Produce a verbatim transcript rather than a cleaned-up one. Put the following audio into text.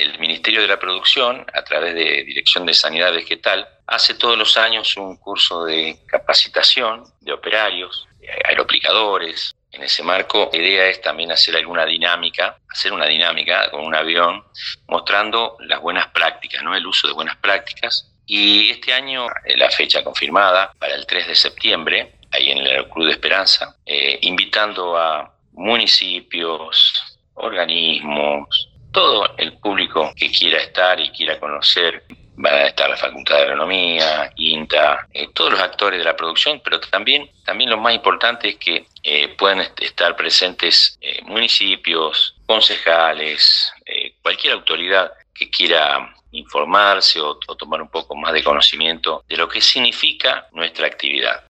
el Ministerio de la Producción, a través de Dirección de Sanidad Vegetal, hace todos los años un curso de capacitación de operarios, de aeroaplicadores. En ese marco, la idea es también hacer alguna dinámica, hacer una dinámica con un avión, mostrando las buenas prácticas, ¿no? El uso de buenas prácticas. Y este año, la fecha confirmada para el tres de septiembre, ahí en el Aeroclub de Esperanza, eh, invitando a municipios, organismos, todo el público que quiera estar y quiera conocer. Van a estar la Facultad de Agronomía, INTA, eh, todos los actores de la producción, pero también, también lo más importante es que eh, puedan estar presentes eh, municipios, concejales, eh, cualquier autoridad que quiera informarse o, o tomar un poco más de conocimiento de lo que significa nuestra actividad.